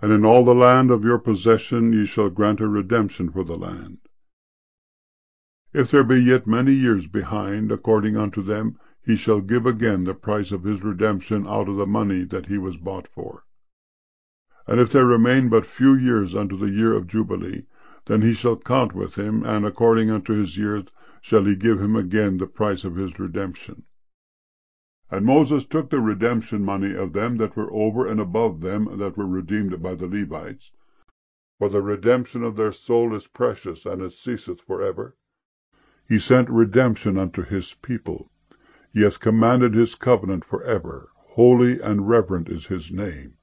And in all the land of your possession ye shall grant a redemption for the land. If there be yet many years behind, according unto them, he shall give again the price of his redemption out of the money that he was bought for. And if there remain but few years unto the year of Jubilee, then he shall count with him, and according unto his years shall he give him again the price of his redemption. And Moses took the redemption money of them that were over and above them that were redeemed by the Levites, for the redemption of their soul is precious, and it ceaseth forever. He sent redemption unto his people. He hath commanded his covenant forever. Holy and reverent is his name.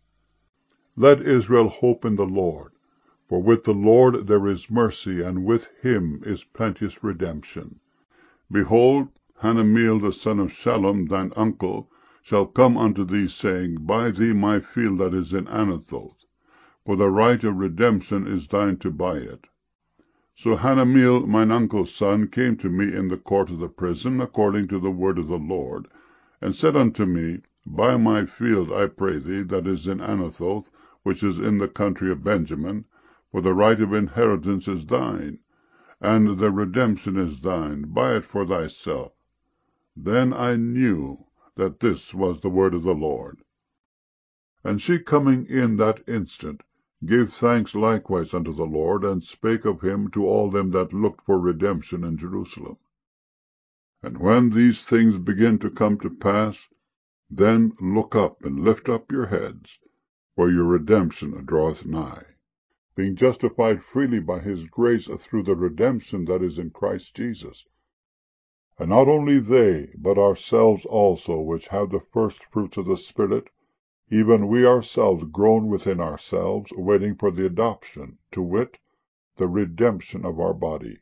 Let Israel hope in the Lord, for with the Lord there is mercy, and with him is plenteous redemption. Behold, Hanameel the son of Shallum, thine uncle, shall come unto thee, saying, Buy thee my field that is in Anathoth, for the right of redemption is thine to buy it. So Hanameel, mine uncle's son, came to me in the court of the prison, according to the word of the Lord, and said unto me, Buy my field, I pray thee, that is in Anathoth, which is in the country of Benjamin, for the right of inheritance is thine, and the redemption is thine. Buy it for thyself. Then I knew that this was the word of the Lord. And she coming in that instant gave thanks likewise unto the Lord, and spake of him to all them that looked for redemption in Jerusalem. And when these things begin to come to pass, then look up and lift up your heads, for your redemption draweth nigh, being justified freely by his grace through the redemption that is in Christ Jesus. And not only they, but ourselves also, which have the first fruits of the Spirit, even we ourselves groan within ourselves, waiting for the adoption, to wit, the redemption of our body.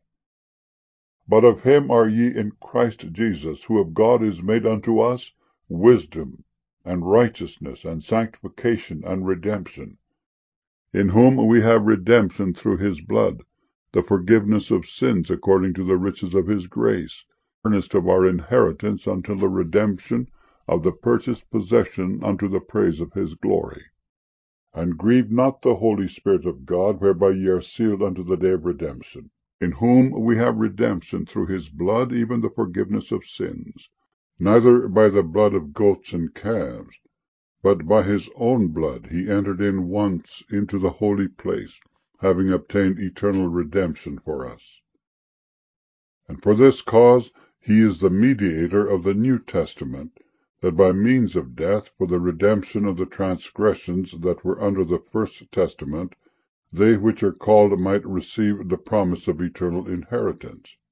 But of him are ye in Christ Jesus, who of God is made unto us wisdom, and righteousness, and sanctification, and redemption, in whom we have redemption through his blood, the forgiveness of sins according to the riches of his grace, earnest of our inheritance until the redemption of the purchased possession unto the praise of his glory. And grieve not the Holy Spirit of God, whereby ye are sealed unto the day of redemption, in whom we have redemption through his blood, even the forgiveness of sins, neither by the blood of goats and calves, but by his own blood he entered in once into the holy place, having obtained eternal redemption for us. And for this cause he is the mediator of the New Testament, that by means of death, for the redemption of the transgressions that were under the first testament, they which are called might receive the promise of eternal inheritance.